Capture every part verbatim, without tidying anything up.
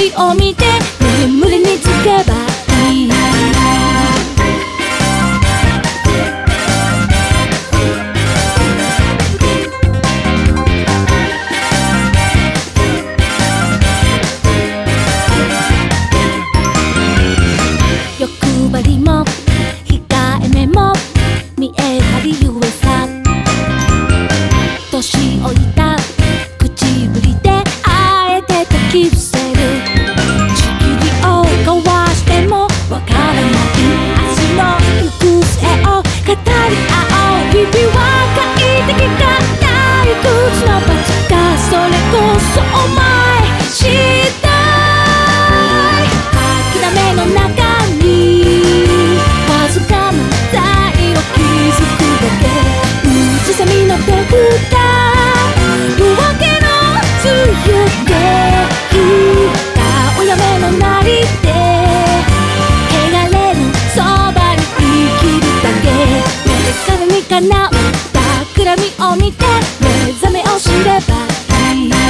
幻を見て眠りにつけばいい。欲張りも控えめも見え張りゆえさ、年老いた口ぶりであえて焚き伏せる。仕切りを交わしてもわからない明日の行く末を語り合おう。日々は快適か退屈の罰か、それこそお前次第。諦めの中にわずかな愛を築くだけ。うつさみの手札、夜明けの梅雨で引いた親目のなりで汚れるそばに生きるだけ。目鏡にかなう企みを見て目覚めを知ればいい。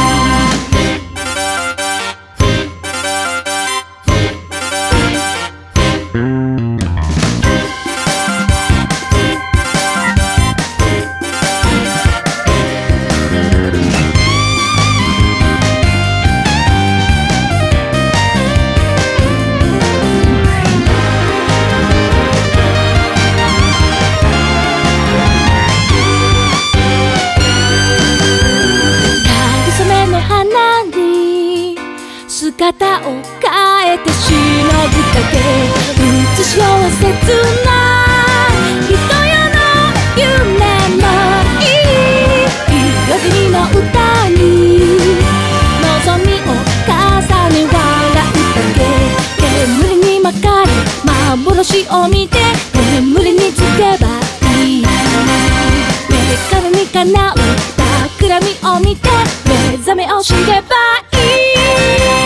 姿を変えて忍ぶだけ。映し合わせずな人よの夢もいい。彩りの歌に望みを重ね笑うだけ。煙に巻かれ幻を見て眠りにつけばいい。目からにかなう企みを見て目覚めを知ればいい。